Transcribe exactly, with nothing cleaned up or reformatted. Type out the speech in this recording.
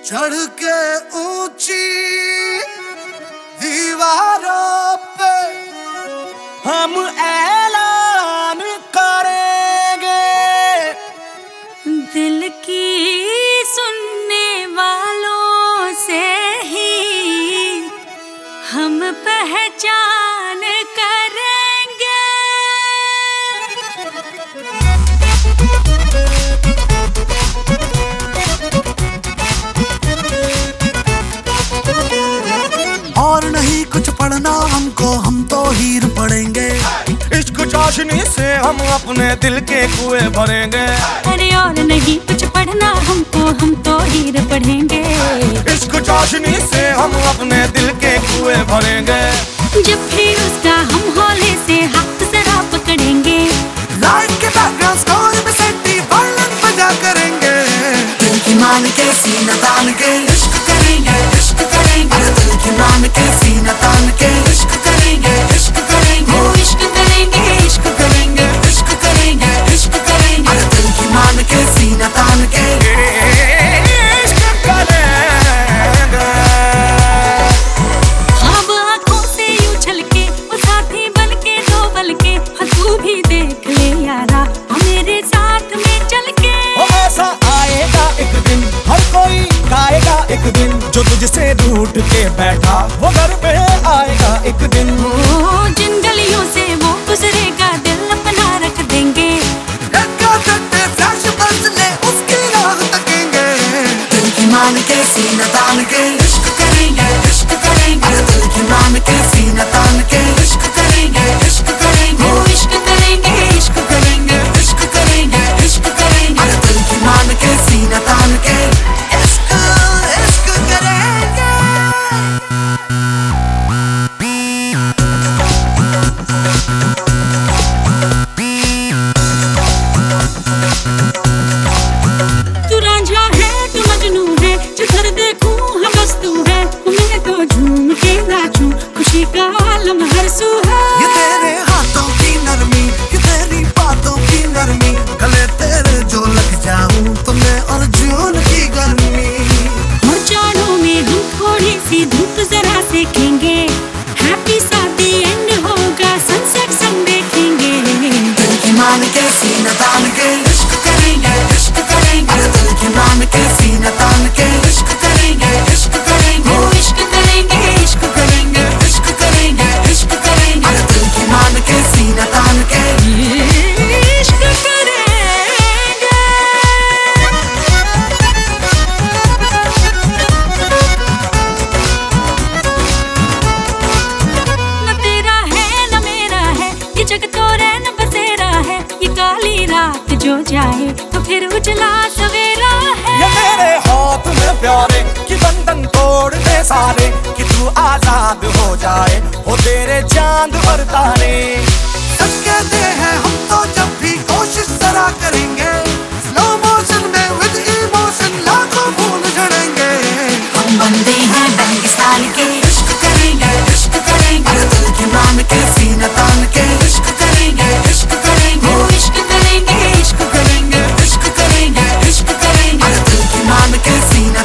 चढ़ के ऊंची दीवारों पे हम ऐलान करेंगे, दिल की सुनने वालों से ही हम पहचान करेंगे। और नहीं कुछ पढ़ना हमको, हम तो हीर पढ़ेंगे। इश्क चाशनी से हम अपने दिल के कुएं भरेंगे। अरे और नहीं कुछ पढ़ना हमको, हम तो हीर पढ़ेंगे। इश्क चाशनी से हम अपने दिल के कुएं भरेंगे। जब भी उसका हम होले से हाथ जरा पकड़ेंगे, लाइफ के बैकग्राउंड स्कोर में सेंटी वायलिन बजा करेंगे। दिल की मान के सीना तान के इश्क करेंगे, इश्क करेंगे। दिल की मान के सीना तान के इश्क करेंगे, इश्क करेंगे। वो इश्क करेंगे, इश्क करेंगे, इश्क करेंगे, इश्क करेंगे। दिल की मान के सीना तान के इश्क करेंगे। ख्वाब आँखों से यूं छलके, वो साथी बनके दो बलके। हाँ तू भी देख ले यारा, हाँ मेरे साथ में चल के। वो ऐसा आएगा एक दिन, हर कोई गाएगा एक दिन, जो तुझसे रूठ के बैठा वो घर पे आएगा एक दिन। ओ जिन गलियों से वो गुजरेगा, दिल अपना रख देंगे। फ्लैश बदले उसकी राह तकेंगे। दिल की मान के सीना तान के इश्क करेंगे, इश्क करेंगे। दिल की मान के सीना तान के इश्क करेंगे, इश्क करेंगे। वो इश्क करेंगे, इश्क करेंगे, इश्क करेंगे, इश्क करेंगे। दिल की मान के सीना तान के इश्क, इश्क करेंगे। तू रांझा है, तू मजनू है, जिधर देखूं हम बस तू है। मैं तो झूम के नाचूं, खुशी का आलम हर सू है। ये तेरे हाथों की नरमी, ये तेरी बातों की नरमी, गले तेरे जो लग जाऊं तो मैं अर्जुन की गर्मी। और जाड़ों में हम थोड़ी सी धूप जरा सेकेंगे। हैप्पी शादी एंड होगा, सनसेट सन देखेंगे। दिल की मान के सीना तान के इश्क करेंगे, इश्क करेंगे। दिल की मान के सीना तान के इश्क करेंगे, इश्क करेंगे। वो इश्क करेंगे, इश्क करेंगे, इश्क करेंगे, इश्क करेंगे। दिल की मान के सीना तान के इश्क करेंगे। न तेरा है न मेरा है, ये जग तो रैन बसेरा है। ये काली रात जो जाए तो फिर उजला सवेरा है। ये मेरे हाथ में प्यारे कि बंधन तोड़ दे सारे, कि तू आजाद हो जाए हो तेरे चांद और तारे। सच कहते हैं हम तो जब भी कोशिश जरा करेंगे। स्लो मोशन में विद इमोशन लाखों फूल झड़ेंगे। हम बंदे हैं पाकिस्तान के, इश्क करेंगे, इश्क करेंगे। दिल की मान के सीना तान के इश्क करेंगे, इश्क करेंगे। वो इश्क करेंगे, इश्क करेंगे, इश्क करेंगे, इश्क करेंगे। दिल की मान के सीना